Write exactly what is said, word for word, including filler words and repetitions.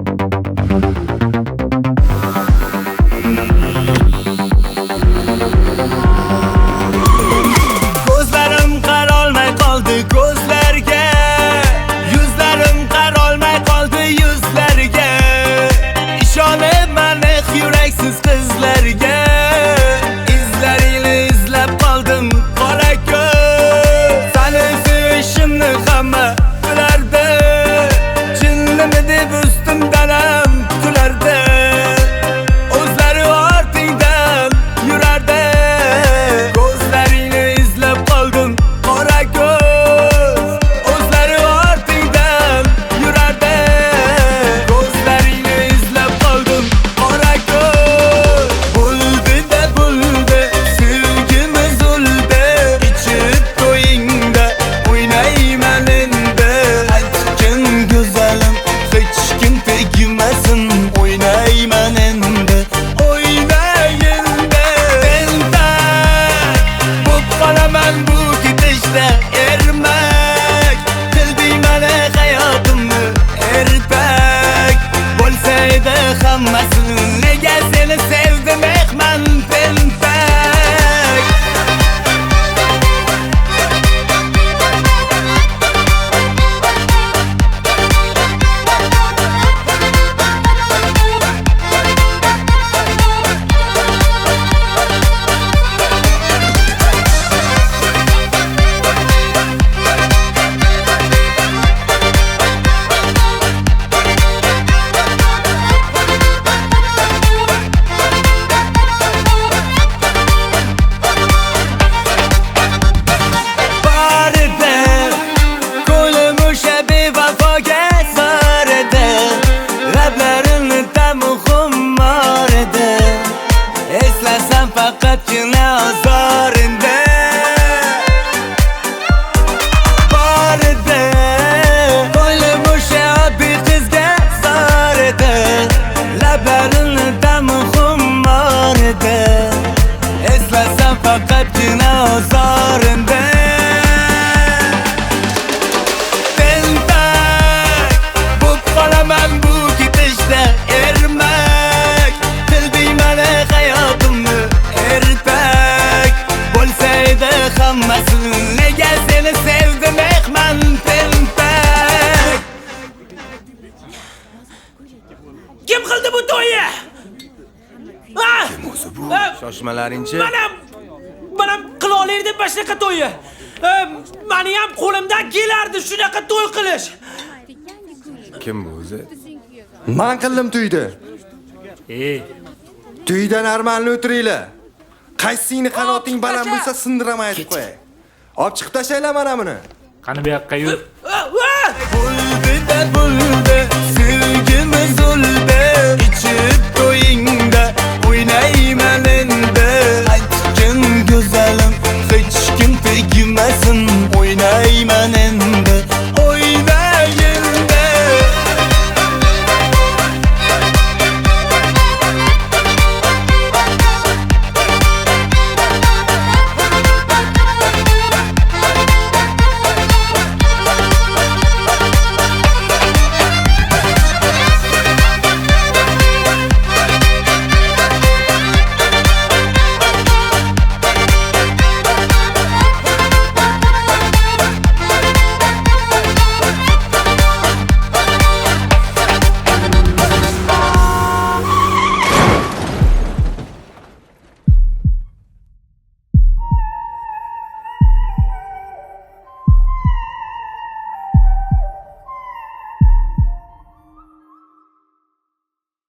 Ko'zlarim qarolmay qoldi ko'zlarga, yuzlarim qarolmay qoldi yuzlarga. Ishonib mani yuraksiz qizlarga, izlaringni izlab qoldim qora ko'z. Seni sevishimni hamma bilardi, jinnimi deb ustimdan ham kulardi. O'zlari ortingdan yurardi, ko'zlaringni izlab qoldim qora ko'z. O'zlari ortingdan yurardi, ko'zlaringni izlab qoldim qora ko'z. Bo'ldi da bo'ldi, sevgimiz o'ldi, ichib to'yingda o'ynayman endi. Aytgin go'zalim, hech kim tegmasin, o'ynayman endi, o'ynay endi. Tentak bo'p qolaman bu ketishda, ermak qilding mani hayotimni ertak. Bo'lsa edi hammasi, nega seni sevdim mehmon tentak. Bor edi, ko'nglim o'sha bevafoga zor edi, lablarini ta'mi xumor edi. Eslasam faqatgina ozor endi. Bor edi, ko'nglim o'sha oddiy qizga zor edi, lablarini ta'mi xumor edi. Eslasam faqatgina ozor endi. Tentak bo'p qolaman bu ketishda, ermak qilding mani hayotimni ertak. Bo'lsa edi hammasi, nega seni sevdim mehmon tentak. Kim qildi bu to'yni? Ha? O'zi bu Ha? shoshmalaringchi. Mana mana qila olaylik deb shunaqa to'yni. Meni ham qo'limdan kelardi shunaqa to'y qilish. Kim bu o'zi? Men qildim to'yni. Ey, To'ydan armanli o'tiringlar. Qaysingni qanoting baland bo'lsa sindiraman aytib qo'yay. Olib chiqib tashlaylar mana buni. Qani bu yoqqa yur. bo'ldi da bo'ldi,